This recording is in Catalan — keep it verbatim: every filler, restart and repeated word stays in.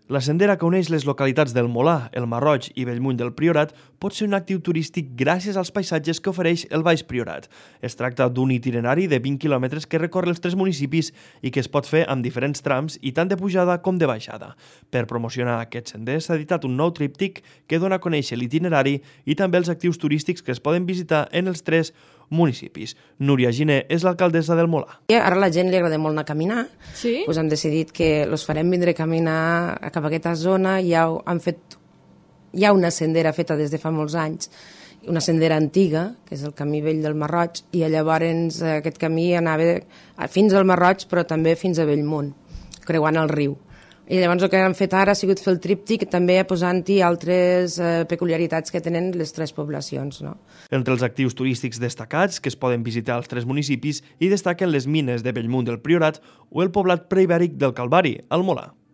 La sendera que uneix les localitats del Molar, el Marroig i Bellmunt del Priorat pot ser un actiu turístic gràcies als paisatges que ofereix el Baix Priorat. Es tracta d'un itinerari de vint quilòmetres que recorre els tres municipis i que es pot fer amb diferents trams i tant de pujada com de baixada. Per promocionar aquest sender s'ha editat un nou tríptic que dona a conèixer l'itinerari i també els actius turístics que es poden visitar en els tres municipis. Núria Giner és l'alcaldessa del Molar. Ara a la gent li agrada molt anar a caminar, sí? doncs hem decidit que els farem vindre a caminar cap a aquesta zona. Ja han fet, hi ha una sendera feta des de fa molts anys, una sendera antiga, que és el camí vell del Marroig, i llavors aquest camí anava fins al Marroig però també fins a Bellmunt, creuant el riu. I llavors el que han fet ara ha sigut fer el tríptic també posant-hi altres eh, peculiaritats que tenen les tres poblacions. No? Entre els actius turístics destacats que es poden visitar als tres municipis hi destaquen les mines de Bellmunt del Priorat o el poblat preibèric del Calvari, al Molar.